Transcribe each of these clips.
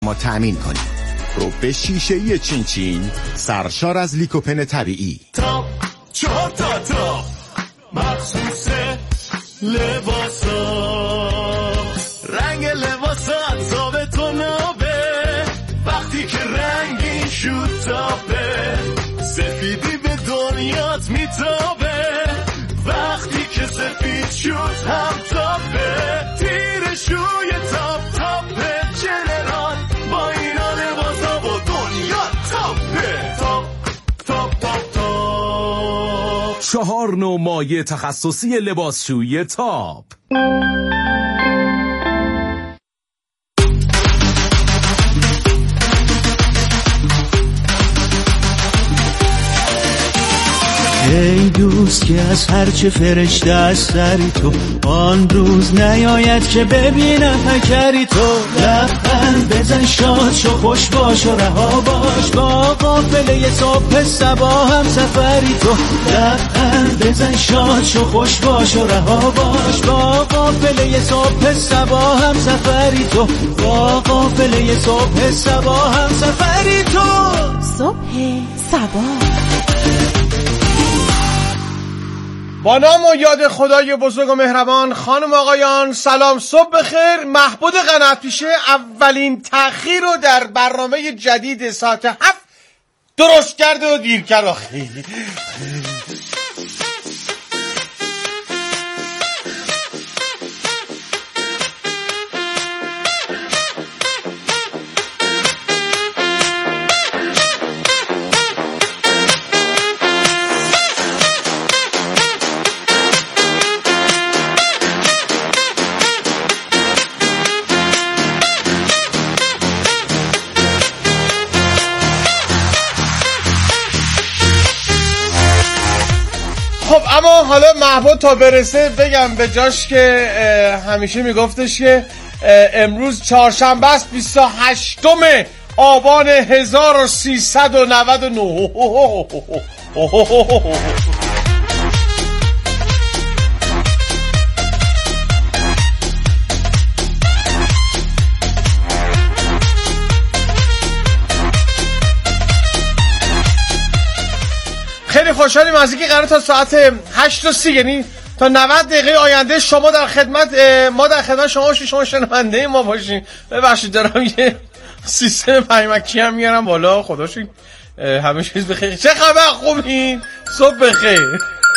شما تأمین کنیم. رو به شیشه‌ای چین چین سرشار از لیکوپن طبیعی. تاپ 4 تا تاپ مخصوص لباسا، رنگ لباسا ثابتون آبه، وقتی که رنگی شد تابه، سفیدی به دنیات میتابه، وقتی که سفید شد هم تابه، تیرشوی تاپ تابه جنرال، با اینا لباسا با دنیا تابه. تاپ تاپ تاپ تاپ 4 نوع مایع تخصصی لباسشویی تاپ. ای دوست که از هرچه فرشته از سری تو، آن روز نیاید که ببینم پکری تو. لبخند بزن شاد شو خوش باش و رها باش، با قافله صبح صبا هم سفری تو. لبخند بزن شاد شو خوش باش و رها باش، با قافله صبح صبا هم سفری تو. با قافله صبح صبا هم سفری تو. صبح صبا با نام و یاد خدای بزرگ و مهربان. خانم آقایان سلام، صبح بخیر. محبود قنات‌پیشه اولین تأخیر رو در برنامه جدید ساعت 7 درست کرده و دیر کرد. خب اما حالا محبود تا برسه بگم به جاش که همیشه میگفتش که امروز چهارشنبه است 28 آبان 1399. خیلی خوشحالیم از اینکه قرار تا ساعت 8:30 یعنی تا 90 دقیقه آینده شما در خدمت ما در خدمت شما باشیم، شما شنونده ما باشین. ببخشید دارم یه سیستم پیامکی هم میارم بالا. خداشون همه چیز بخیر. چه خبر؟ خوبین؟ صبح بخیر.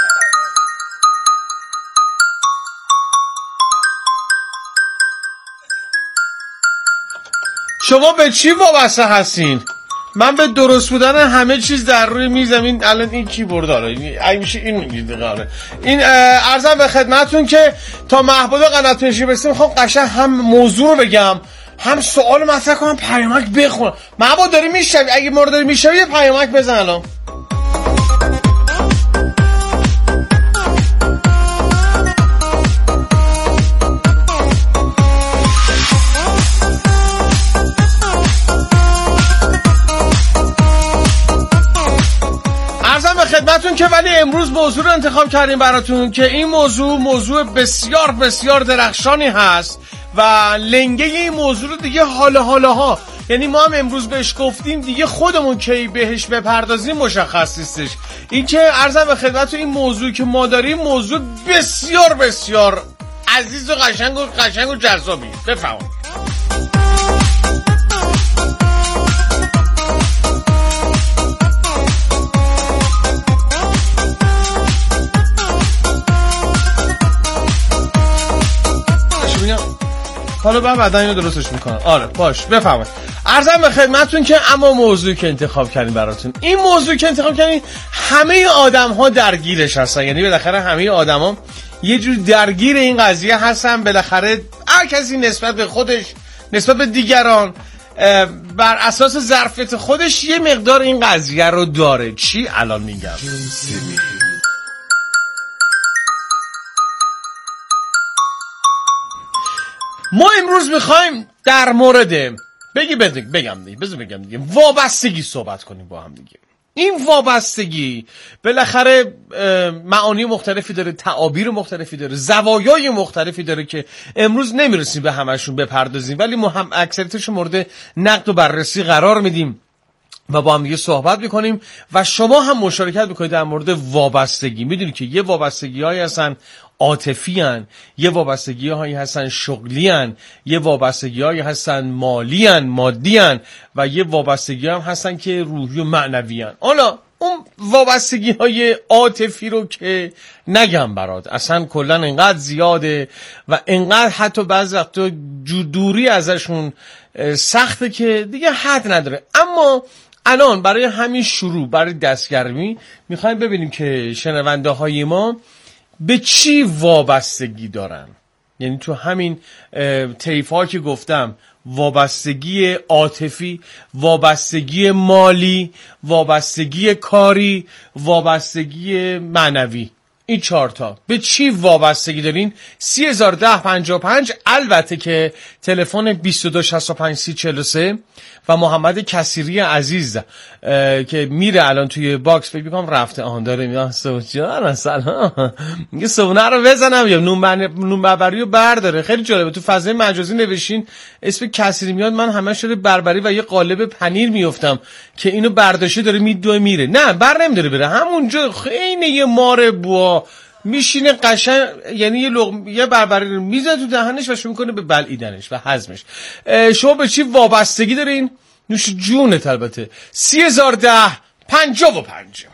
شما به چی وابسته هستین؟ من به درست بودن همه چیز در روی میزمین. الان این کیبورد داره اگه میشه این میگید دقیقه این عرضم به خدمتون که تا محبود قنات‌پیشه برسیم میخوام قشنگ هم موضوع رو بگم هم سوال مطرح کنم پیامک بخونم. محبود داری میشوی؟ اگه مورد داری میشوی یه پیامک بزن الان. خدمتون که ولی امروز موضوع رو انتخاب کردیم براتون که این موضوع بسیار بسیار درخشانی هست و لنگه این موضوع رو دیگه حالا یعنی ما هم امروز بهش گفتیم دیگه خودمون کی بهش بپردازیم مشخص نیستش. این که عرضم به خدمتون این موضوع که ما داریم موضوع بسیار بسیار عزیز و قشنگ و جذابی. بفرمایید. حالا بعدا اینو درستش میکنم. آره باش بفهمید. عرضم به خدمتتون که اما موضوعی که انتخاب کردیم براتون، این موضوعی که انتخاب کردیم همه آدم‌ها درگیرش هستن. یعنی بالاخره همه آدما یه جور درگیر این قضیه هستن. بالاخره هر کسی نسبت به خودش، نسبت به دیگران، بر اساس ظرفیت خودش یه مقدار این قضیه رو داره. چی الان میگم؟ ما امروز میخوایم در مورد بگم دیگه وابستگی صحبت کنیم با هم دیگه. این وابستگی بالاخره معانی مختلفی داره، تعابیر مختلفی داره، زوایای مختلفی داره که امروز نمیرسیم به همشون بپردازیم، ولی ما هم اکثریتش مورد نقد و بررسی قرار میدیم و با هم دیگه صحبت میکنیم و شما هم مشارکت بکنید در مورد وابستگی. میدونید که یه وابستگی هایی هستن عاطفی هن، یه وابستگی هایی هستن شغلی هن، یه وابستگی هایی هستن مالی هن، مادی هن و یه وابستگی هم هستن که روحی و معنوی هن. حالا اون وابستگی های عاطفی رو که نگم برات، اصلا کلن انقدر زیاده و انقدر حتی بعضی وقتا دوری ازشون سخته که دیگه حد نداره. اما الان برای همین شروع، برای دستگرمی میخوایم ببینیم که شنونده های ما به چی وابستگی دارن. یعنی تو همین طیف ها که گفتم، وابستگی عاطفی، وابستگی مالی، وابستگی کاری، وابستگی معنوی، این 4 تا به چی وابستگی دارین؟ 301055. البته که تلفن 22653043 و محمد کثیری عزیز که میره الان توی باکس، فکر میکنم رفته، داره میاد سوجان سلام میگه صبونه رو بزنم یا نون بربری رو برداره. خیلی جالبه، تو فضای مجازی نوشین اسم کثیری میاد، من همه شده بربری و یه قالب پنیر میافتم که اینو برداشته داره میره. نه بر نمیداره بره، همونجا خیلی یه مار بوا میشینه قشنگ، یعنی یه بربری رو میزه تو دهنش و شروع میکنه به بلعیدنش و هضمش. شما به چی وابستگی دارین؟ نوش جونت. البته 301055.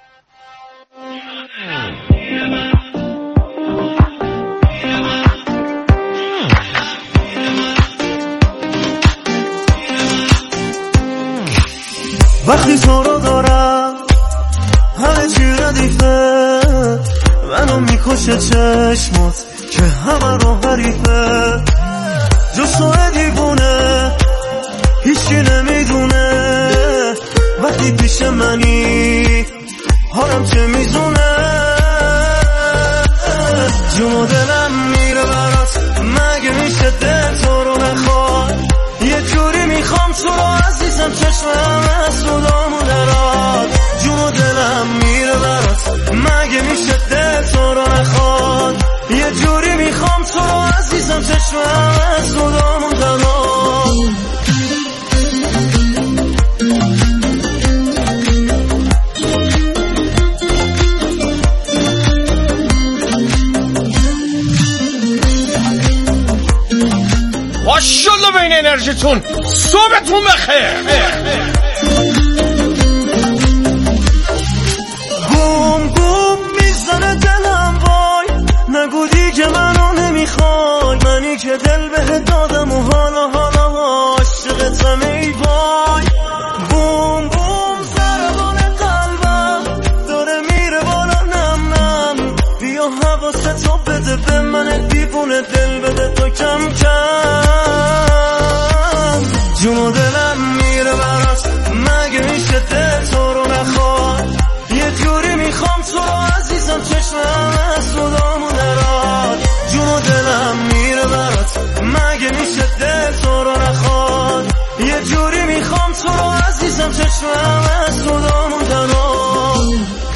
وقتی تو رو دارم همه چی ردیفه، منو میکشه چشمات که همه رو حریفه، جز تو دیوونه هیچی نمیدونه، وقتی پیش منی حالم چه میزونه، جون و دلم میره برات، مگه میشه دل تو رو نخواد، یه جوری میخوام تو رو عزیزم، چشمم از صدامو درات، جون و دلم میره برات، مگه میشه دل تو رو نخواد، یه جوری میخوام تو رو عزیزم، چشمم از صدامو درات. ماشالله بین انرژیتون، صبحتون بخیر. گم میزنه دلم، وای نگو دیگه منو نمیخوای، منی که دل بهت دادم و حالا عاشقتم، ای وای بوم ضربان قلبم داره میره بالا، نم نم بیا حواستو بده به من، دیوونه دل بده تو کم کم، جون و دلم میره برات، مگه میشه دل تو رو نخواد، یه جوری میخوام تو رو عزیزم، چشمم از صدامو درات، جون و دلم میره برات، مگه میشه دل تو رو نخواد، یه جوری میخوام تو رو عزیزم، چشمم از صدامو درات.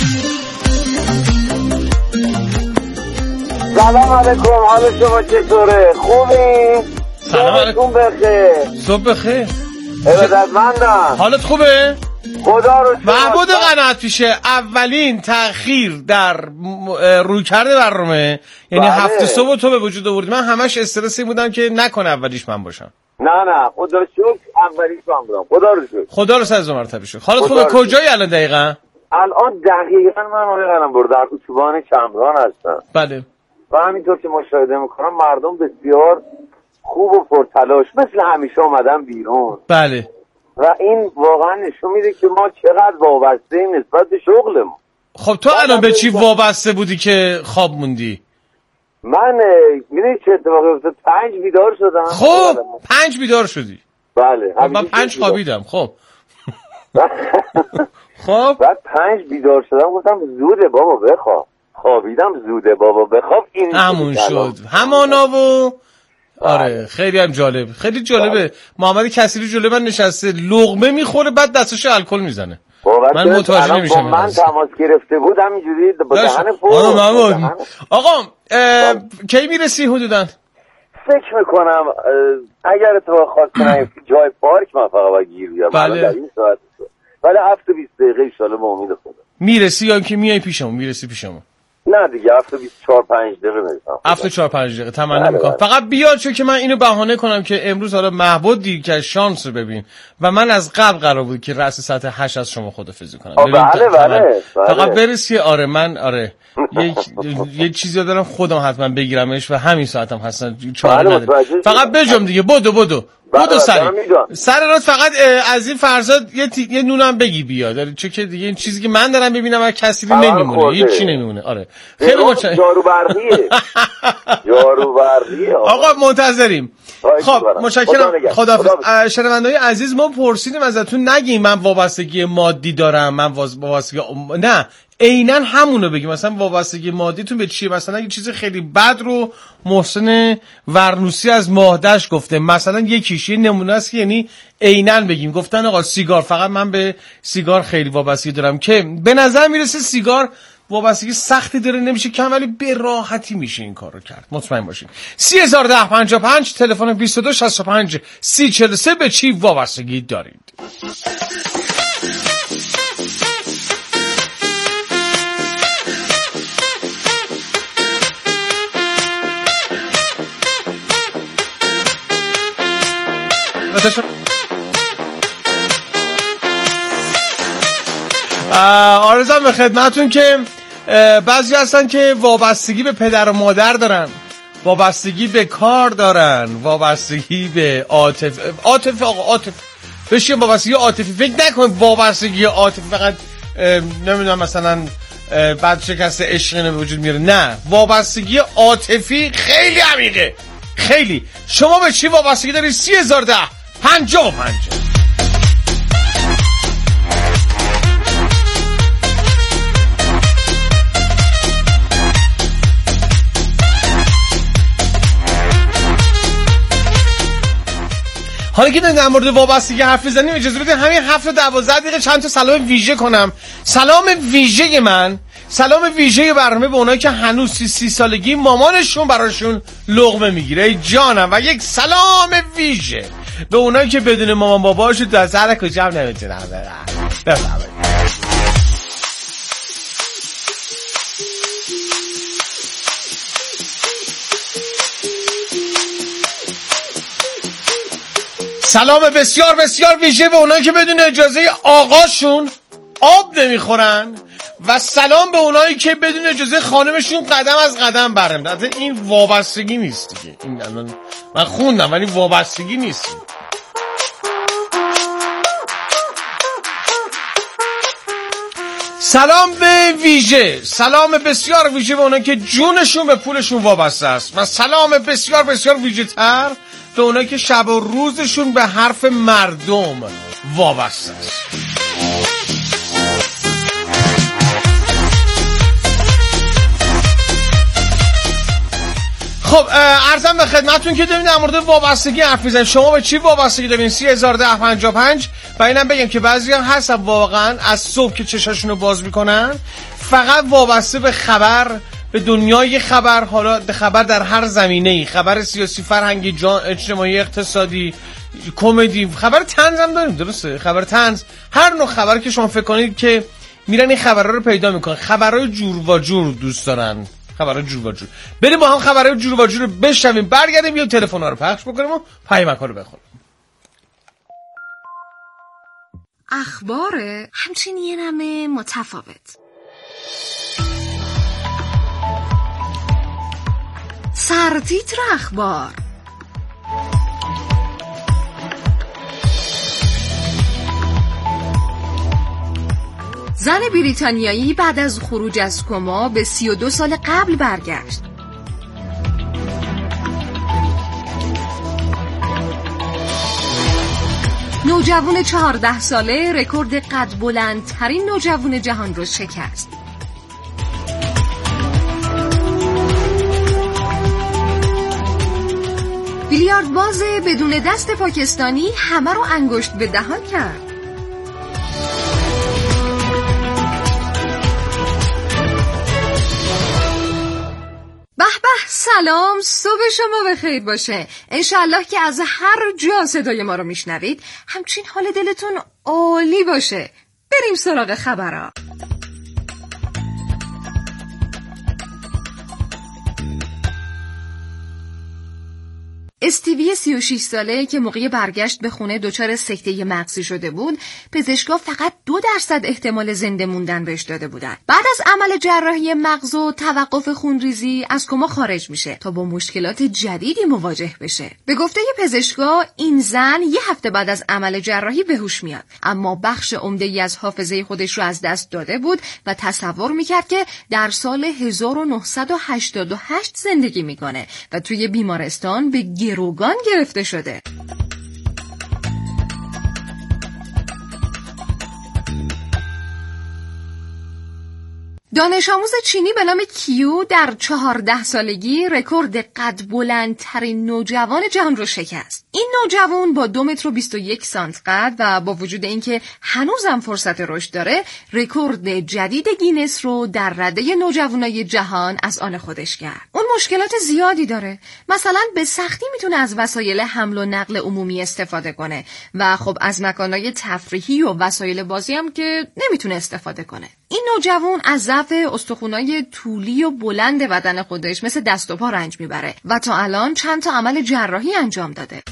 سلام علیکم، حال شما چطوره؟ خوبی؟ سلام علیکم. بخیر. صبح بخیر. ارادتمندم. حالت خوبه؟ خدا رو محمود قناعت پیشه. اولین تأخیر در رویکرد برنامه، یعنی بله. هفته صبح تو به وجود آوردی. من همش استرسی بودم که نکنه اولیش من باشم. نه خدا رو شکر اولیش من بودم. خدا رو شکر از مرتبه شد. حالت خوبه؟ کجایی الان دقیقا؟ الان دقیقا من آقای قلمبر در اتوبان شمران هستم. بله. و همینطور که مشاهده میکنم مردم بسیار خوب و پرتلاش مثل همیشه اومدن بیرون. بله. و این واقعا نشون میده که ما چقدر وابسته ایم نسبت به شغلمون. خب تو الان به چی وابسته بودی که خواب موندی؟ من میدونی چه اتفاقی افتاد؟ 5 بیدار شدم. خب 5 بیدار شدی؟ بله. من 5 خوابیدم. خب خب بعد 5 بیدار شدم، گفتم زوده بابا بخواب. خوابیدم، زوده بابا بخواب. این همون شد همانا و آره خیلی هم جالب، خیلی جالبه. محمد کثیری جلوی من نشسته لقمه میخوره بعد دستش الکل میزنه. من متوجه نمیشم. من تماس گرفته بود همینجوری با دهن پر. آقا کی میرسی حدوداً؟ فکر میکنم اگر اتفاق خاص کنم جای پارک من فقط باید گیر بیارم. بله. در این ساعت ولی 7-20 دقیقه ایشالا به امید خدا میرسی یا که میای پیشمون؟ میرسی پیشمون؟ نه دیگه 7-4-5 دقیقه میرسم. 7-4-5 دقیقه تمنا میکنم. فقط بیاد چون که من اینو بهانه کنم که امروز حالا محبود دیر که شانس رو ببین و من از قبل قرار بود که رأس ساعت 8 از شما خدافظی کنم. بله. فقط برسی. آره یه چیزی دارم خودم حتما بگیرمش و همین ساعتم هستن چاره نداره. فقط بجم دیگه بدو سر رات فقط از این فرزاد یه نونم بگی بیاد چون که دیگه این چیزی که من دارم ببینم از کسی نمیمونه، هیچ چی نمیمونه. آره خیلی متشکرم. جارو برقیه آقا منتظریم. خب متشکرم. خداحافظ. شنونده‌های عزیز ما پرسیدیم ازتون نگیم من وابستگی مادی دارم، من وابستگی نه عیناً همونو بگیم. مثلا وابستگی مادیتون به چیه؟ مثلا یه چیز خیلی بد رو محسن ورنوسی از ماهدش گفته، مثلا یکیش یه نمونه است که یعنی عیناً بگیم. گفتن آقا سیگار، فقط من به سیگار خیلی وابستگی دارم که به نظر میرسه سیگار وابستگی سختی داره، نمیشه کم ولی به راحتی میشه این کار رو کرد. مطمئن باشین. 301055 تلفن 2265 3043 به چی وابستگی دارید؟ آرزوام به خدمتون که بعضی هستن که وابستگی به پدر و مادر دارن، وابستگی به کار دارن، وابستگی به عاطفه بشین وابستگی عاطفی. فکر نکن وابستگی عاطفی فقط نمیدونم مثلا بعد شکست عشقی به وجود میاره. نه، وابستگی عاطفی خیلی عمیقه، خیلی. شما به چی وابستگی دارید؟ 3010 55. حالا که در مورد وابستگی حرف بزنیم اجازه بدید همین 7-12 دقیقه چند تا سلام ویژه کنم. سلام ویژه من، سلام ویژه برنامه به اونایی که هنوز 30 سالگی مامانشون براشون لقمه میگیره ای جانم، و یک سلام ویژه به اونایی که بدون مامان باباشون در سر کجا هم نمیتونن برن. بفرمایید. سلام بسیار بسیار ویژه به اونایی که بدون اجازه آقاشون آب نمیخورن و سلام به اونایی که بدون اجازه خانمشون قدم از قدم برمی‌دارن. این وابستگی نیست دیگه. این الان من خوندم ولی وابستگی نیست. سلام به ویژه، سلام بسیار ویژه به اونایی که جونشون به پولشون وابسته است و سلام بسیار بسیار ویژه تر به اونایی که شب و روزشون به حرف مردم وابسته است. خب عرضم به خدمتون که داریم در مورد وابستگی حرف میزنیم. شما به چی وابستگی دارین؟ 301055. و اینم بگم که بعضی هم هستن واقعا از صبح که چشاشونو باز میکنن فقط وابسته به خبر، به دنیای خبر، حالا خبر در هر زمینه‌ای، خبر سیاسی، فرهنگی، اجتماعی، اقتصادی، کمدی، خبر طنز هم داریم. درسته، خبر طنز، هر نوع خبر که شما فکر کنید که میرن این خبرها رو پیدا میکنن. خبرهای جور و جور دوست دارن، خبرهای جور و جور. بریم با هم خبرهای جور و جور رو بشنویم، برگردیم یا تلفن‌ها رو پخش بکنیم و پیامک‌ها رو بخونیم. اخباره همچین یه نمه متفاوت. سرتیتر اخبار. زن بریتانیایی بعد از خروج از کما به 32 سال قبل برگشت. نوجوان 14 ساله رکورد قد بلندترین نوجوان جهان رو شکست. بیلیاردباز بدون دست پاکستانی همه رو انگشت به دهان کرد. سلام، صبح شما بخیر باشه. انشالله که از هر جا صدای ما رو میشنوید همچین حال دلتون عالی باشه. بریم سراغ خبرها. استیوی 36 ساله که موقع برگشت به خونه دچار سکته مغزی شده بود، پزشکا فقط 2% احتمال زنده موندن بهش داده بودن. بعد از عمل جراحی مغز و توقف خونریزی از کما خارج میشه تا با مشکلات جدیدی مواجه بشه. به گفته پزشکا این زن 1 هفته بعد از عمل جراحی به هوش میاد، اما بخش عمده‌ای از حافظه خودش رو از دست داده بود و تصور میکرد که در سال 1988 زندگی میکنه و توی بیمارستان به گروگان گرفته شده. دانش آموز چینی به نام کیو در 14 سالگی رکورد قد بلندترین نوجوان جهان رو شکست. این نوجوان با 2 متر و 21 سانت قد و با وجود اینکه هنوزم فرصت رشد داره، رکورد جدید گینس رو در رده نوجوانای جهان از آن خودش کرد. اون مشکلات زیادی داره. مثلا به سختی میتونه از وسایل حمل و نقل عمومی استفاده کنه و خب از مکانهای تفریحی و وسایل بازی هم که نمیتونه استفاده کنه. این نوجوان از ضعف استخوان‌های طولی و بلند بدن خودش مثل دست و پا رنج میبره و تا الان چند تا عمل جراحی انجام داده.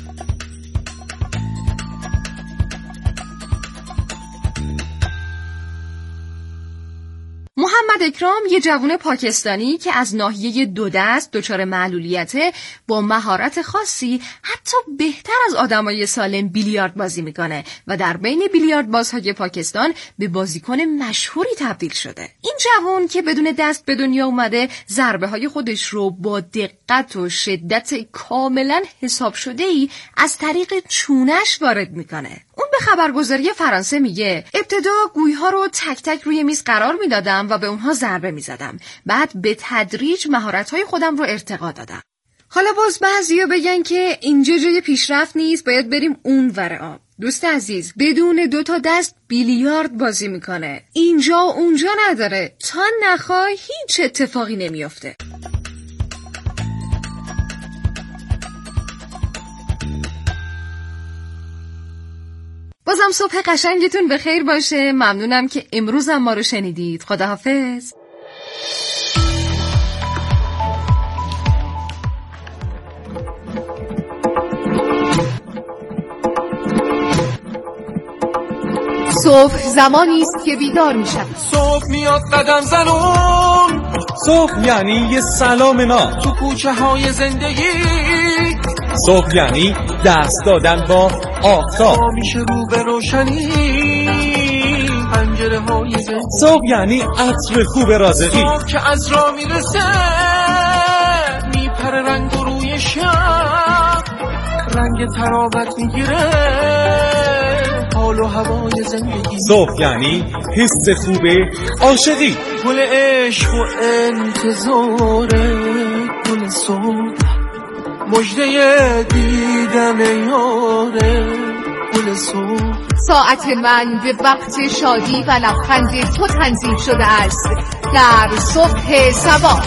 محمد اکرام یه جوان پاکستانی که از ناحیه 2 دست دچار معلولیته، با مهارت خاصی حتی بهتر از آدمای سالم بیلیارد بازی میکنه و در بین بیلیارد بازهای پاکستان به بازیکن مشهوری تبدیل شده. این جوان که بدون دست به دنیا اومده، ضربه های خودش رو با دقت و شدت کاملا حساب شده‌ای از طریق چونش وارد میکنه. اون به خبرگزاری فرانسه میگه ابتدا گویها رو تک تک روی میز قرار میدادم و به اونها ضربه میزدم. بعد به تدریج مهارت‌های خودم رو ارتقا دادم. حالا باز بعضیا بگن که اینجا جای پیشرفت نیست، باید بریم اون ور آب. دوست عزیز، بدون 2 تا دست بیلیارد بازی میکنه. اینجا و اونجا نداره. تا نخوای هیچ اتفاقی نمیافته. بازم صبح قشنگتون بخیر باشه. ممنونم که امروز هم ما رو شنیدید. خداحافظ. صبح زمانی است که بیدار میشم. صبح میاد قدم زنون، صبح یعنی یه سلام ما تو کوچه های زندگی. صبح یعنی دست دادن با آفتاب، میشه رو به روشنی پنجره های زندگی. صبح یعنی عطر خوب رازقی، صبح که از راه میرسه میپره رنگ و روی شب، رنگ ترابت میگیره حال و هوای زندگی. صبح یعنی حس خوب عاشقی، گل عشق و انتظاره، گل صبح مژده دیدن یاره، گل صبح. ساعت من به وقت شادی و لبخند تو تنظیم شده است در صبح صبا.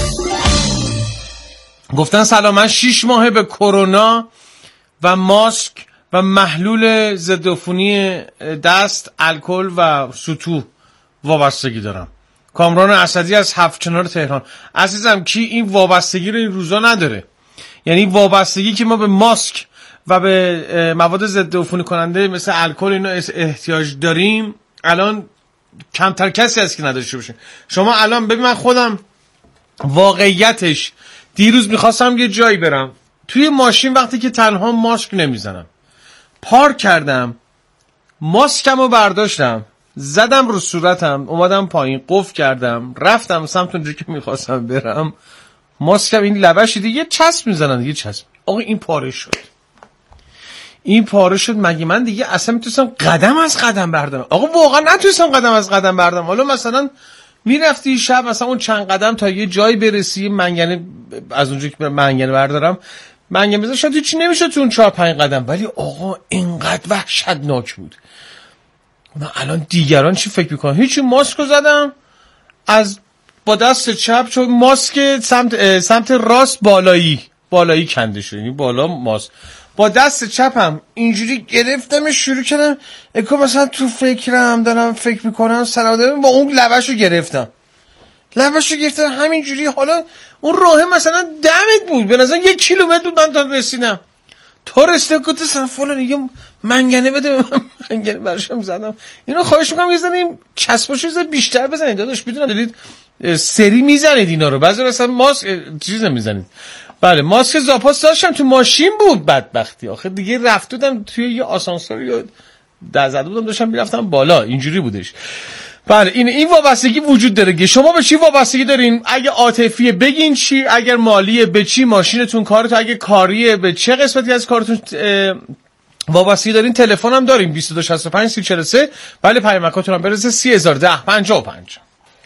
گفتن سلام، من 6 ماه به کرونا و ماسک و محلول ضد عفونی دست، الکل و سطوح وابستگی دارم. کامران اسدی از 7 چنار تهران. عزیزم کی این وابستگی رو این روزا نداره؟ یعنی وابستگی که ما به ماسک و به مواد ضد عفونی کننده مثل الکل اینا احتیاج داریم، الان کمتر کسی هست که نداشته باشه. شما الان ببین، من خودم واقعیتش دیروز میخواستم یه جایی برم، توی ماشین وقتی که تنها ماسک نمیزنم، پارک کردم، ماسکم رو برداشتم، زدم رو صورتم، اومدم پایین، قفل کردم، رفتم سمت اونجایی که میخواستم برم، ماسکم این لبش دیگه چسب میزنن، دیگه چسب. آقا این پاره شد، این پاره شد. مگه من دیگه اصلا میتونستم قدم از قدم بردارم؟ آقا واقعا نتونستم قدم از قدم بردارم. حالا مثلا میرفتی شب مثلا اون چند قدم تا یه جایی برسی، منگنه از اونجایی که منگنه بردارم، منگنه بزنم، شاید هیچی نمیشد تو اون 4-5 قدم. ولی آقا اینقدر وحشتناک بود. من الان دیگران چی فکر میکنن؟ هیچی، ماسکو زدم، از با دست چپ، چون ماسک سمت راست بالایی کنده شد، یعنی بالا ماسک، با دست چپم اینجوری گرفتم، شروع کردم اگه مثلا تو فکرم دارم فکر میکنم سلام دارم، با اون لبشو گرفتم همینجوری. حالا اون راه مثلا دمت بود، به نظر 1 کیلومتر بود من تا رسیدم. تا رسیدم گفتم فلان یه منگنه بده، منگنه برشم زدم. اینو خواهش میکنم یه زنیم چسباشو بیشتر بزنید داداش، میدونم دارید سری میزنید اینا رو، بعضی مثلا ماسک چیز نمیزنید. بله ماسک زاپاس داشتم تو ماشین بود، بدبختی آخه دیگه رفتم توی یه آسانسور یا در زده بودم داشتم میرفتم بالا، اینجوری بودش. بله این وابستگی وجود داره. شما به چی وابستگی دارین؟ اگه عاطفیه بگین چی، اگر مالیه به چی، ماشینتون، کارتون، اگه کاریه به چه قسمتی از کارتون وابستگی دارین. تلفنم داریم 2265 3043. بله پیامکاتون هم برسه 3010 55.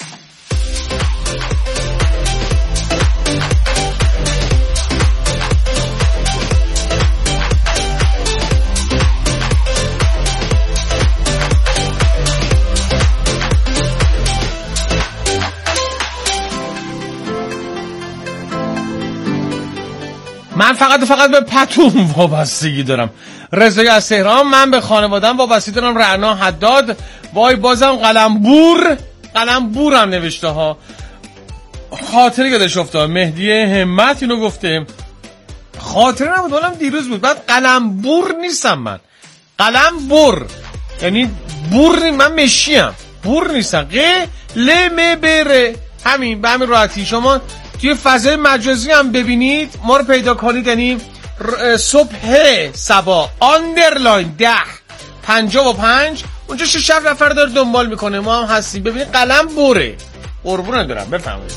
من فقط به پتوم وابستگی دارم. رضایی از تهران. من به خانواده‌ام وابستگی دارم. رعنا حداد. وای بازم قلمبورم نوشته ها. خاطره یادش افتاد. مهدی همت اینو گفته. خاطره نبود، ولم دیروز بود. بعد قلمبور نیستم من. قلمبور یعنی بور، من مشیم. بور نیستم. بره. همین به همین راحتی. شما توی فضای مجازی هم ببینید ما رو پیدا کنید، یعنی صبح سبا آندرلاین 10:55 اونجا 6 نفر داره دنبال میکنه، ما هم هستیم. ببینید قلم بره، قربون دارم. بفرمایید.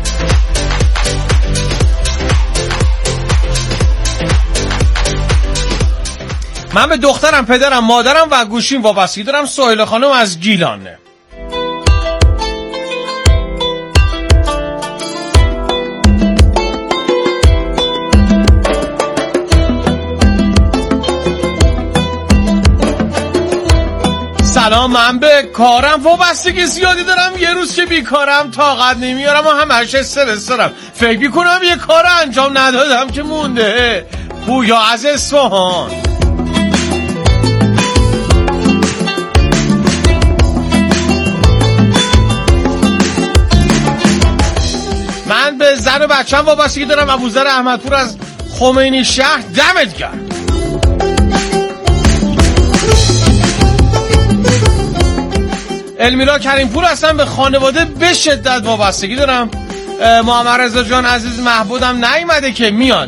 من به دخترم، پدرم، مادرم و گوشیم وابستگی دارم. سهیل خانم از گیلانه. سلام، من به کارم وابستگی زیادی دارم. یه روز که بیکارم طاقت نمیارم و همش استرس دارم. فکر میکنم یه کار انجام ندادم که مونده. پویا از اصفهان. من به زن و بچه‌م وابستگی دارم. ابوذر احمدپور از خمینی شهر. دمت گرم. المیرا کریمپور هستم. به خانواده به شدت وابستگی دارم. محمد رضا جان عزیز محبودم نیومده که میاد.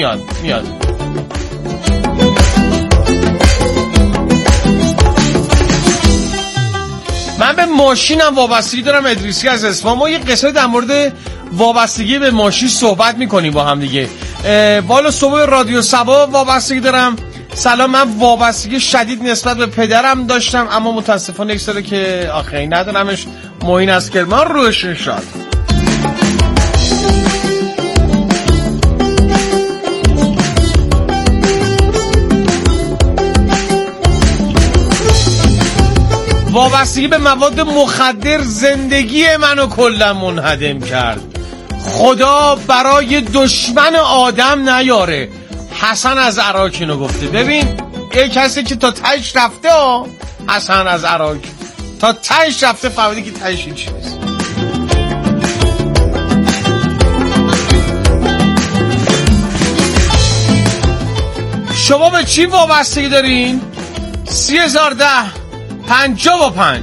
من به ماشینم وابستگی دارم. ادریسی از اصفهان. ما یه قصه در مورد وابستگی به ماشین صحبت میکنیم با هم دیگه. بالا صبح رادیو سبا وابستگی دارم. سلام، من وابستگی شدید نسبت به پدرم داشتم اما متاسفانه یک ساله که آخری ندارمش. معین از کرمان. روشن شاد. وابستگی به مواد مخدر زندگی منو کلا منهدم کرد. خدا برای دشمن آدم نیاره. حسن از عراق اینو گفته. ببین یه کسی که تا تهش رفته، حسن از عراق تا تهش رفته، فهمیدی که تهش این چی نیست. شما به چی وابستگی دارین؟ 3010 55.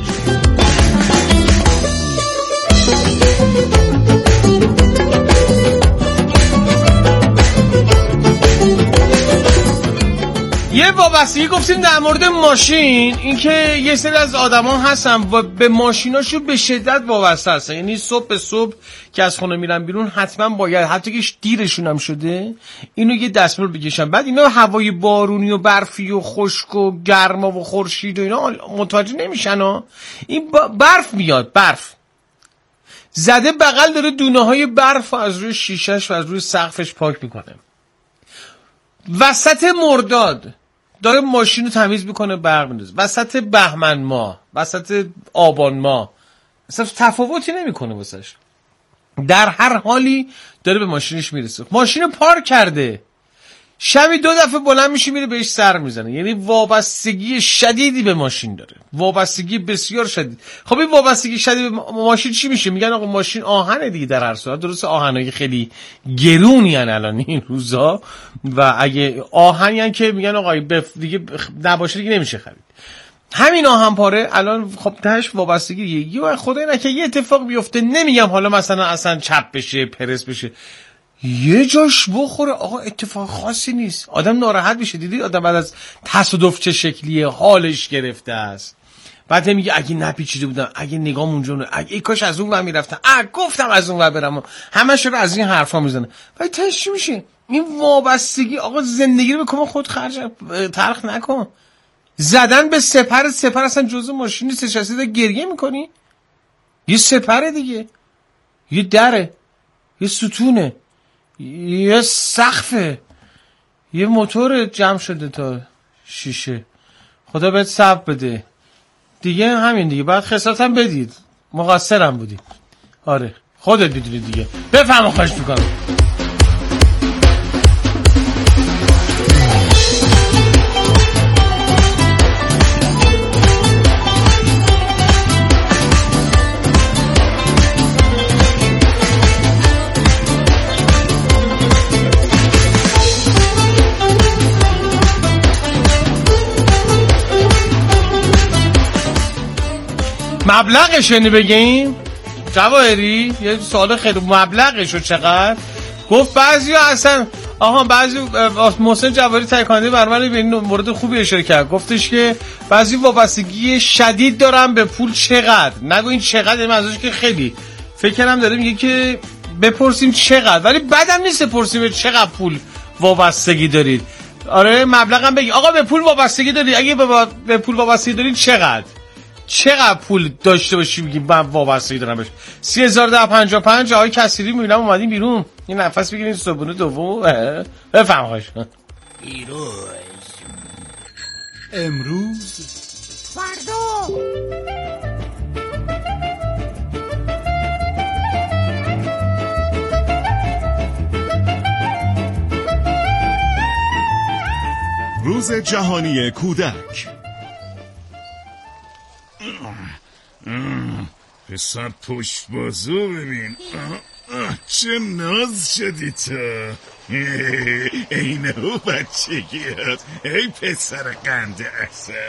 یه وابستگی گفتیم در مورد ماشین، اینکه یه سری از آدما هستن و به ماشیناشو به شدت وابسته هستن. یعنی صبح به صبح که از خونه میرن بیرون حتما باید، حتی که دیرشون هم شده، اینو یه دستمال بکشن. بعد اینا هوای بارونی و برفی و خشک و گرما و خورشید و اینا متوجه نمیشن ها. این برف میاد، برف زده بغل داره دونه‌های برف از روی شیشه‌اش و از روی سقفش پاک میکنه. وسط مرداد داره ماشین رو تمیز میکنه، برق میندازه. وسط بهمن ماه، وسط آبان ماه، اصلا تفاوتی نمیکنه واسش. در هر حالی داره به ماشینش میرسه. ماشین پارک کرده، شبی 2 دفعه بلند میشه میره بهش سر میزنه. یعنی وابستگی شدیدی به ماشین داره، وابستگی بسیار شدید. خب این وابستگی شدید به ماشین چی میشه؟ میگن آقا ماشین آهنه دیگه. در هر صورت درسته آهنای خیلی گرونی ان الان این روزا، و اگه آهنی که میگن آقا دیگه نباشه دیگه نمیشه خرید. همین آهن پاره الان خب تهش وابستگی یه خدای نکنه یه اتفاق بیفته، نمیگم حالا مثلا اصلا چپ بشه پرس بشه، یه جاش بخوره آقا اتفاق خاصی نیست، آدم ناراحت میشه. دیدی آدم بعد از تصادف چه شکلیه، حالش گرفته است. بعد میگه اگه نپیچیده بودم، اگه نگام اونجا، اگه کاش از اون ور میرفتم، گفتم از اون ور برم، همش رو از این حرفا میزنه. ولی تهش چی میشه؟ این وابستگی. آقا زندگی رو بکن خود خرج تلخ نکن. زدن به سپر اصلا جزء ماشین نیست، نشستی گریه میکنی. یه سپره دیگه، یه دره، یه ستونه، یه سقفه، یه موتور جمع شده تا شیشه. خدا بهت صبر بده دیگه. همین دیگه، بعد خسارتم بدید، مقصرم بودی. آره خودت بدونی دیگه. بفهم خواهش میکنم. مبلغش یعنی بگیم جواهری یه سوال خیلی مبلغشو چقدر گفت؟ بعضیا اصلا بعضی محسن جواهری تایکانده برنامه به این مورد خوبی اشاره کرد، گفتش که بعضی وابستگی شدید دارن به پول. چقدر؟ نگو این چقدر، یعنی منظورش که خیلی فکر کنم داره میگه که بپرسیم چقدر، ولی بعدم نیست پرسیم چقدر پول وابستگی دارید. آره مبلغم بگی آقا به پول وابستگی دارید، اگه به پول وابستگی دارید چقدر پول داشته باشی میگی من وابستگی دارم بهش. 3055 آقای کسیری میبینم اومدین بیرون، این نفس بگیرین صبحونه دوم. بفهم خواهش کن. امروز فردا روز جهانی کودک. پسر پشت بازو ببین، چه ناز شدی تو. اینه او بچگیات، ای پسر قنده اثر.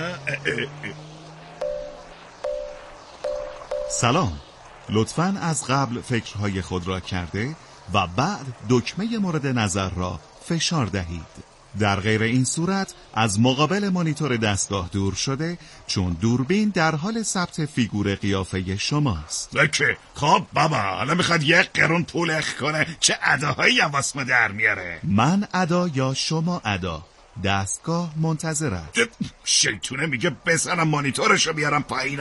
سلام، لطفاً از قبل فکرهای خود را کرده و بعد دکمه مورد نظر را فشار دهید. در غیر این صورت از مقابل مانیتور دستگاه دور شده، چون دوربین در حال ثبت فیگور قیافه شماست. لکه خب بابا حالا میخواد یک قرون پول اخ کنه، چه اداهایی هم واسه ما در میاره. من ادا یا شما ادا؟ دستگاه منتظرت. شیطونه میگه بزنم مانیتورشو بیارم پایین.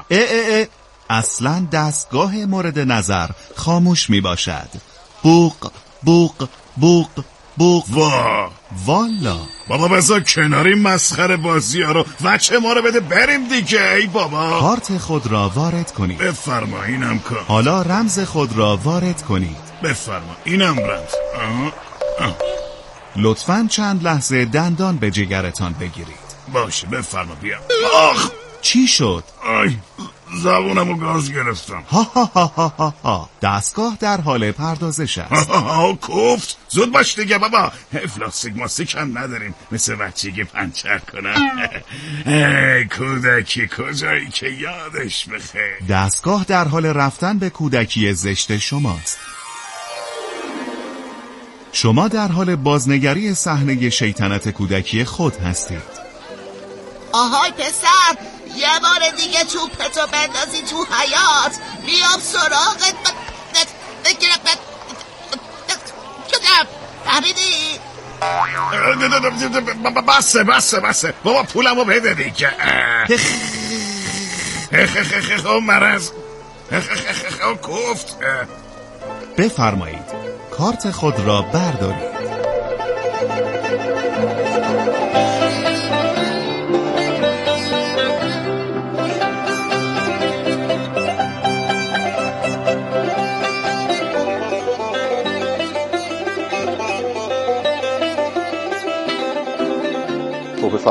اصلا دستگاه مورد نظر خاموش میباشد. بوق بوق بوق بوق. والا بابا بذار کناری مسخره بازی ها رو، وچه ما رو بده بریم دیگه. ای بابا کارت خود را وارد کنید. بفرما اینم کن. حالا رمز خود را وارد کنید. بفرما اینم رمز. لطفاً چند لحظه دندان به جگرتان بگیرید. باشه بفرما بیا. چی شد؟ آی زبونمو گاز گرفتم. دستگاه در حال پردازش است. کوفت زود باش دیگه بابا، افلاستیک ماستیک هم نداریم مثل بچگی پنچر کنم. ای کودکی کجایی که یادش بخیر. دستگاه در حال رفتن به کودکی زشت شماست. شما در حال بازنگری صحنه شیطنت کودکی خود هستید. آهای پسر، یه بار دیگه توپتو بندازی تو حیاط میام سراغت. کدام فهمیدی؟ بسه بابا پولمو بده دیگه. مرض گفت. بفرمایید کارت خود را بردارید.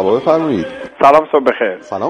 مرحبا، بفرمایید. سلام، صبح بخیر. سلام.